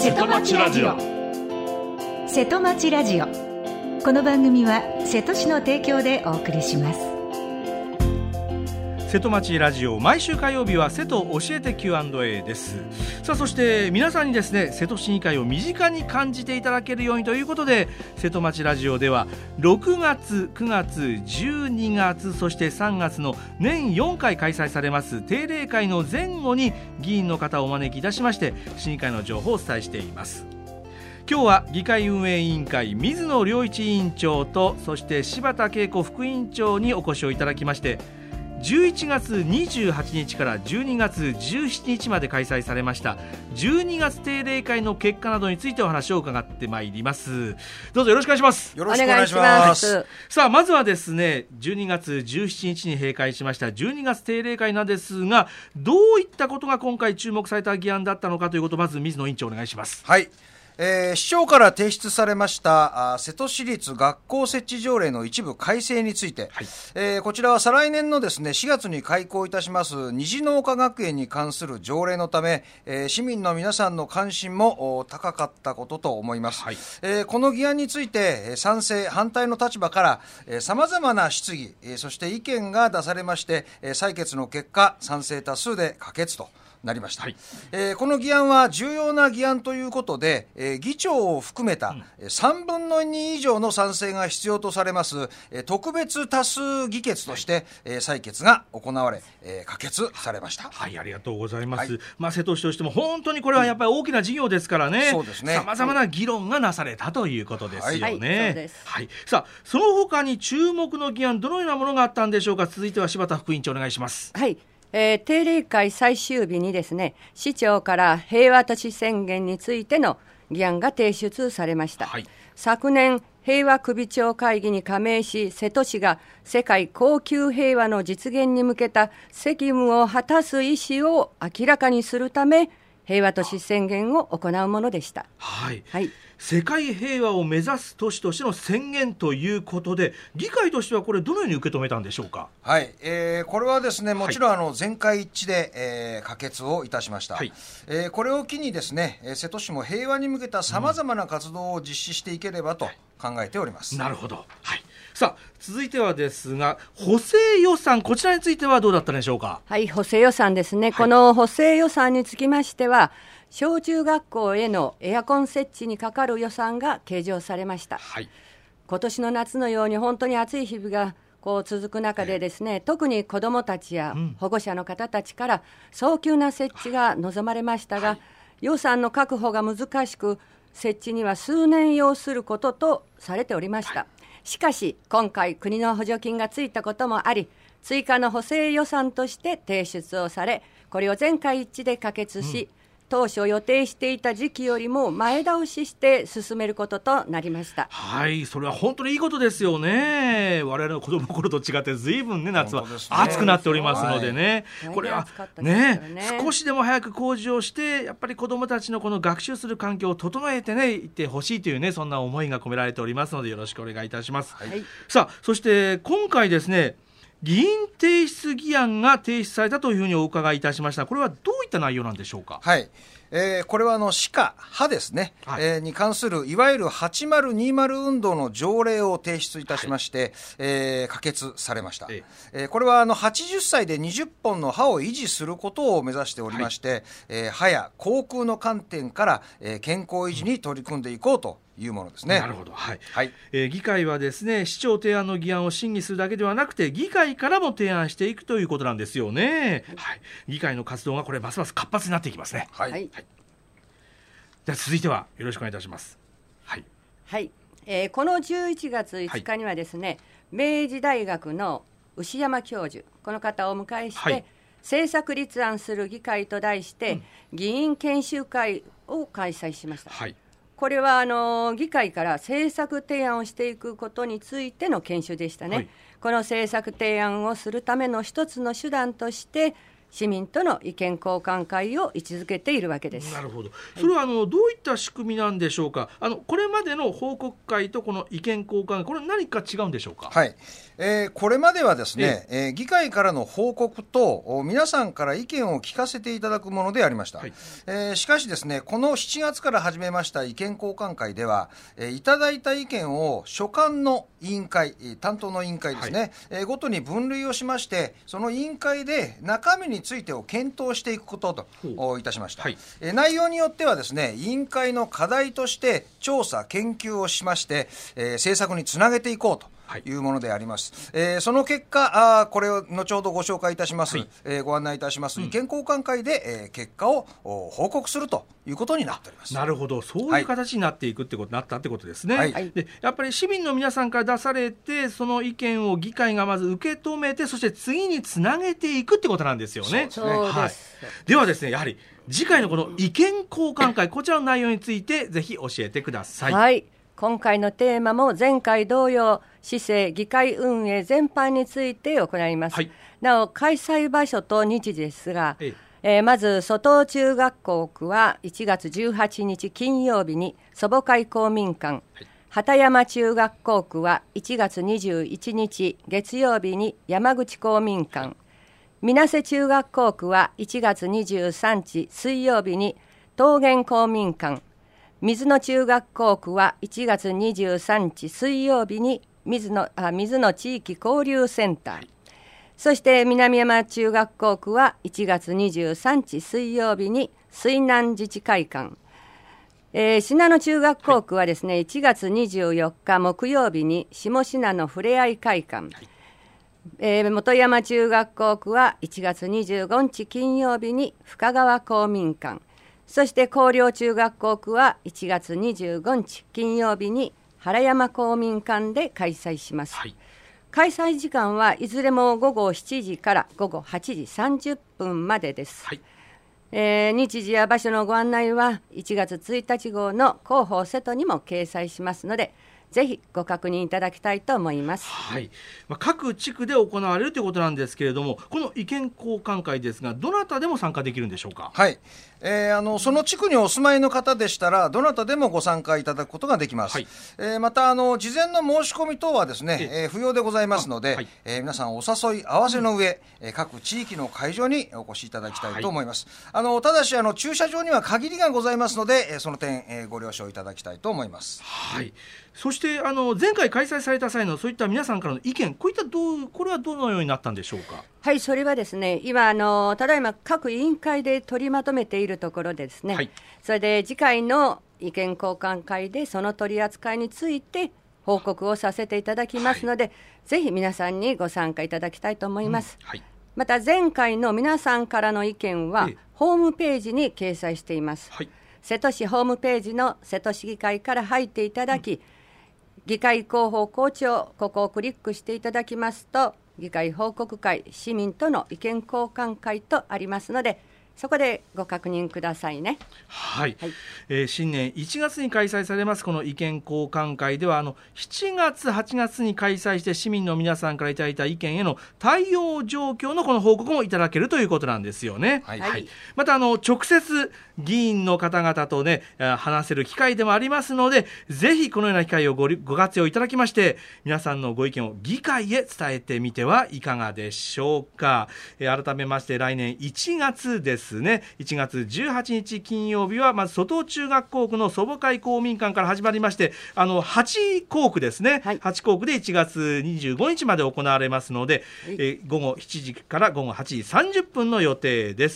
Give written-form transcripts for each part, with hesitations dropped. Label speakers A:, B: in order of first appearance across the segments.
A: 瀬戸町ラジオ。
B: 瀬戸町ラジオ、この番組は瀬戸市の提供でお送りします。
A: 瀬戸町ラジオ、毎週火曜日は瀬戸教えて Q&A です。さあ、そして皆さんにですね、瀬戸市議会を身近に感じていただけるようにということで、瀬戸町ラジオでは6月、9月、12月、そして3月の年4回開催されます定例会の前後に議員の方をお招きいたしまして、市議会の情報をお伝えしています。今日は議会運営委員会水野良一委員長と、そして柴田恵子副委員長にお越しをいただきまして、11月28日から12月17日まで開催されました12月定例会の結果などについてお話を伺ってまいります。どうぞよろしくお願いします。
C: よろしくお願いします。
A: さあ、まずはですね、12月17日に閉会しました12月定例会なんですが、どういったことが今回注目された議案だったのかということを、まず水野委員長お願いします。
C: はい、市長から提出されました瀬戸市立学校設置条例の一部改正について、はい、こちらは再来年のですね4月に開校いたします虹農科学園に関する条例のため、市民の皆さんの関心も高かったことと思います。はい、この議案について賛成反対の立場からさまざまな質疑、そして意見が出されまして、採決の結果賛成多数で可決となりました。はい、この議案は重要な議案ということで、議長を含めた3分の2以上の賛成が必要とされます特別多数議決として採決が行われ、可決されました。
A: はい、ありがとうございます。はい、瀬戸市としても本当にこれはやっぱり大きな事業ですからね、そうですね、さまざまな議論がなされたということですよね。はい、そうです。はい、さあ、その他に注目の議案、どのようなものがあったんでしょうか。続いては柴田副委員長お願いします。
D: はい、定例会最終日にですね、市長から平和都市宣言についての議案が提出されました。はい、昨年平和首長会議に加盟し、瀬戸市が世界恒久平和の実現に向けた責務を果たす意思を明らかにするため、平和都市宣言を行うものでした。
A: はい、はい、世界平和を目指す都市としての宣言ということで、議会としてはこれどのように受け止めたんでしょうか。
C: はい、これはですね、もちろん全会一致で、可決をいたしました。はい、これを機にですね、瀬戸市も平和に向けたさまざまな活動を実施していければと考えております。
A: なるほど。はい、さあ、続いてはですが、補正予算、こちらについてはどうだったでしょうか。
D: はい、補正予算ですね。はい、この補正予算につきましては、小中学校へのエアコン設置にかかる予算が計上されました。はい、今年の夏のように本当に暑い日々が続く中でですね、特に子どもたちや保護者の方たちから早急な設置が望まれましたが、はい、予算の確保が難しく、設置には数年要することとされておりました。はい、しかし今回国の補助金がついたこともあり、追加の補正予算として提出をされ、これを全会一致で可決し、当初予定していた時期よりも前倒しして進めることとなりました。
A: はい、それは本当にいいことですよね。我々の子供の頃と違って随分ね、夏は暑くなっておりますのでね、はい、これはね、少しでも早く工事をして、やっぱり子供たちのこの学習する環境を整えてね、いってほしいというね、そんな思いが込められておりますので、よろしくお願いいたします。はい、さあ、そして今回ですね、議員提出議案が提出されたというふうにお伺いいたしました。これはどういった内容なんでしょうか。
C: はい、これは歯科派ですね、はい、に関するいわゆる8020運動の条例を提出いたしまして、はい、可決されました。これは80歳で20本の歯を維持することを目指しておりまして、はい、歯や口腔の観点から、健康維持に取り組んでいこうというものですね。
A: なるほど。はいはい、議会はですね、市長提案の議案を審議するだけではなくて、議会からも提案していくということなんですよね。はい、議会の活動がこれますます活発になっていきますね。はい、はい、では続いてはよろしくお願いいたします。はい、
D: はい、この11月5日にはですね、はい、明治大学の牛山教授、この方をお迎えして、はい、政策立案する議会と題して、議員研修会を開催しました。はい、これは議会から政策提案をしていくことについての研修でしたね。はい、この政策提案をするための一つの手段として、 市民との意見交換会を位置づけているわけです。
A: なるほど。それはどういった仕組みなんでしょうか。これまでの報告会とこの意見交換会、これ何か違うんでしょうか。
C: はい、これまではですね、議会からの報告と皆さんから意見を聞かせていただくものでありました。しかしですね、この7月から始めました意見交換会では、いただいた意見を所管の委員会、担当の委員会ですね、ごとに分類をしまして、その委員会で中身についてを検討していくことといたしました。内容によってはですね、委員会の課題として調査研究をしまして、政策につなげていこうというものであります。その結果、これを後ほどご紹介いたします、ご案内いたします意見交換会で、結果を報告するということになっております。
A: なるほど、そういう形になっていくってことになったってことですね。でやっぱり市民の皆さんから出されて、その意見を議会がまず受け止めて、そして次につなげていくってことなんですよね。
D: そうです。
A: ではですね、やはり次回のこの意見交換会、こちらの内容についてぜひ教えてください。
D: 今回のテーマも前回同様、市政議会運営全般について行います。なお開催場所と日時ですが、まず外尾中学校区は1月18日金曜日に祖母会公民館、畑山中学校区は1月21日月曜日に山口公民館、水瀬中学校区は1月23日水曜日に桃源公民館、水野中学校区は1月23日水曜日に水野地域交流センター、そして南山中学校区は1月23日水曜日に水南自治会館、信濃中学校区はですね、1月24日木曜日に下信濃ふれあい会館、本山中学校区は1月25日金曜日に深川公民館、そして広陵中学校区は1月25日金曜日に原山公民館で開催します。開催時間はいずれも午後7時から午後8時30分までです。日時や場所のご案内は1月1日号の広報セトにも掲載しますので、ぜひご確認いただきたいと思います。
A: 各地区で行われるということなんですけれども、この意見交換会ですが、どなたでも参加できるんでしょうか。
C: その地区にお住まいの方でしたら、どなたでもご参加いただくことができます。また事前の申し込み等はですね、不要でございますので、皆さんお誘い合わせの上、各地域の会場にお越しいただきたいと思います。ただし駐車場には限りがございますので、その点、ご了承いただきたいと思います。
A: そして前回開催された際のそういった皆さんからの意見、これはどのようになったんでしょうか。
D: それはですね、今ただいま各委員会で取りまとめているところでですね、それで次回の意見交換会でその取り扱いについて報告をさせていただきますので、ぜひ皆さんにご参加いただきたいと思います。また前回の皆さんからの意見はホームページに掲載しています。瀬戸市ホームページの瀬戸市議会から入っていただき、議会広報校長、ここをクリックしていただきますと、議会報告会、市民との意見交換会とありますので、そこでご確認くださいね。
A: 新年1月に開催されますこの意見交換会では、7月8月に開催して市民の皆さんからいただいた意見への対応状況のこの報告もいただけるということなんですよね。また直接議員の方々とね話せる機会でもありますので、ぜひこのような機会をご活用いただきまして、皆さんのご意見を議会へ伝えてみてはいかがでしょうか。改めまして来年1月ですね、1月18日金曜日はまず外尾中学校区の祖母会公民館から始まりまして、8校区ですね、8校区で1月25日まで行われますので、午後7時から午後8時30分の予定です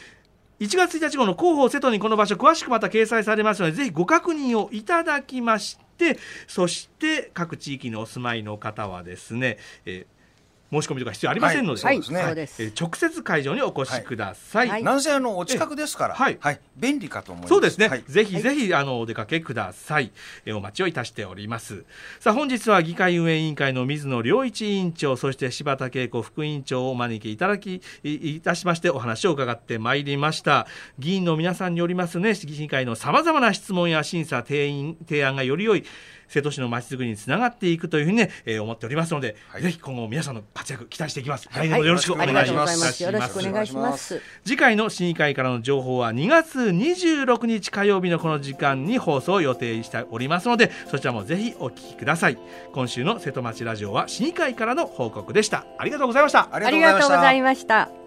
A: 。1月1日号の広報セトにこの場所詳しくまた掲載されますので、ぜひご確認をいただきまして、そして各地域にお住まいの方はですね、申し込みとか必要ありませんので、直接会場にお越しください。
C: なんせお近くですから、便利かと思います。
A: そうですね、ぜひぜひお出かけください。お待ちをいたしております。さあ本日は議会運営委員会の水野良一委員長、そして柴田恵子副委員長をお招きいたしましてお話を伺ってまいりました。議員の皆さんによりますね、議会のさまざまな質問や審査提案がより良い瀬戸市のまちづくりにつながっていくというふうに、思っておりますので、ぜひ今後皆さんの活躍期待していきます。来年もよろしくお願いします。
D: よろしくお願いします。
A: 次回の市議会からの情報は2月26日火曜日のこの時間に放送を予定しておりますので、そちらもぜひお聞きください。今週の瀬戸町ラジオは市議会からの報告でした。ありがとうございました。
D: ありがとうございました。